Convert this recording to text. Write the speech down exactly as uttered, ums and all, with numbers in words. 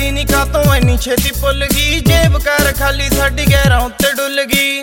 ਨੀ ਕਾਤੋਂ ਐਨੀ ਛੇਤੀ ਭੁੱਲ ਗਈ। ਜੇਬ ਕਰ ਖਾਲੀ ਸਾਡੀ ਗਹਿਰਾਂ ਉੱਤੇ ਡੁੱਲ ਗਈ।